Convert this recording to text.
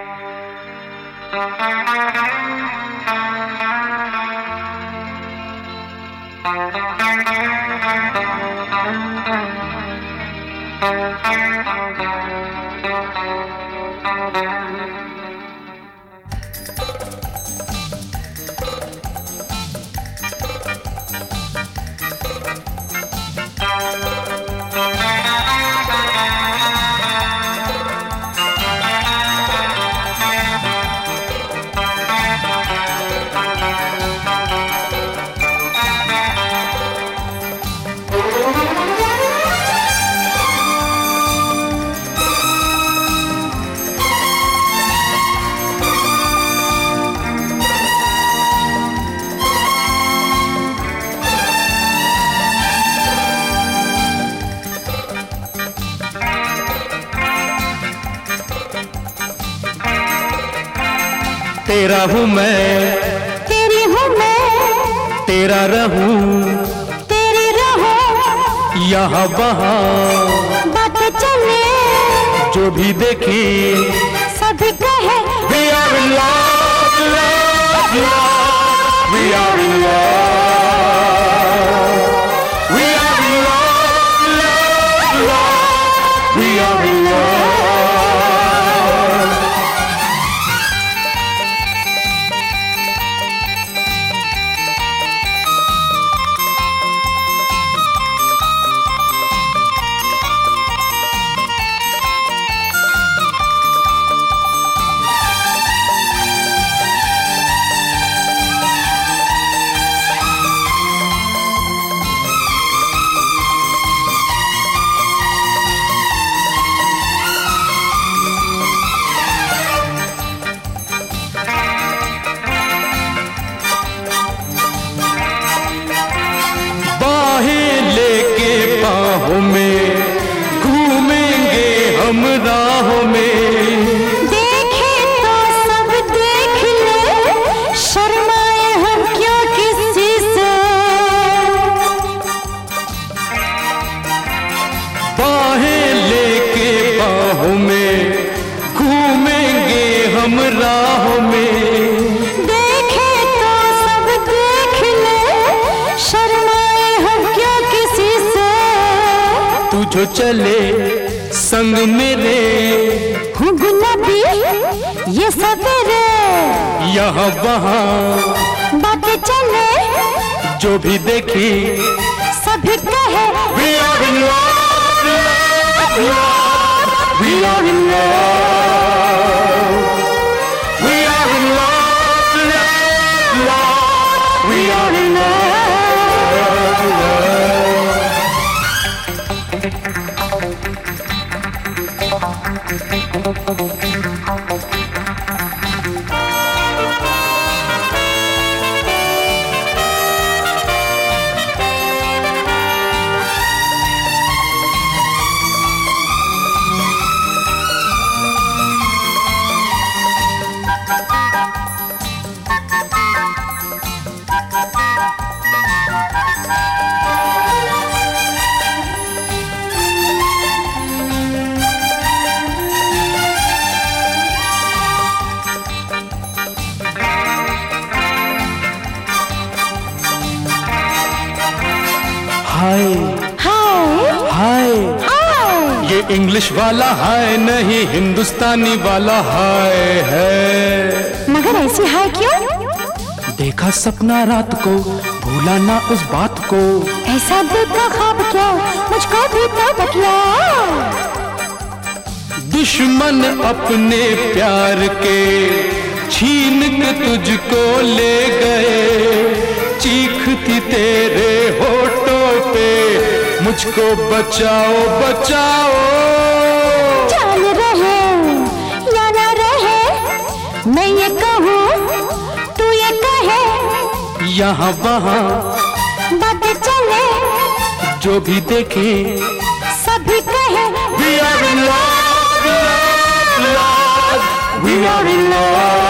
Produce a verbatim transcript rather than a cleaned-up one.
तेरा हूँ मैं, तेरी हूँ मैं, तेरा रहूं, तेरी रहूं, यहाँ वहाँ बातें चले, जो भी देखे सभी कहे We are in love, love, love. We are in love. We are in love, love, love. We are in love. हम राहों में देखे तो सब देख ले, शर्माए हम क्यों किसी से। बाहें लेके बाहों में घूमेंगे हम राहों में। देखे तो सब देख ले, शर्माए हम क्यों किसी से। तू जो चले संग मेरे, हूँ गुलाबी ये सवेरे, यहाँ वहाँ बातें चले, जो भी देखी सभी कहे We are in love, love, love. We are in love. We are in love, love, love. We are in love. हाय हाय हाय, हाय। ये इंग्लिश वाला हाय नहीं, हिंदुस्तानी वाला हाय है। मगर ऐसी हाय क्यों? देखा सपना रात को, भूला ना उस बात को। ऐसा देखा ख्वाब क्या, मुझको भी तो बतला। दुश्मन अपने प्यार के छीन के तुझको ले गए, चीखती तेरे होठों पे मुझको बचाओ बचाओ। जान रहे या ना रहे, मैं ये कहूँ तू ये कहे, यहाँ वहाँ बातें चले, जो भी देखे सभी कहे We are in love, love, love. We are in love.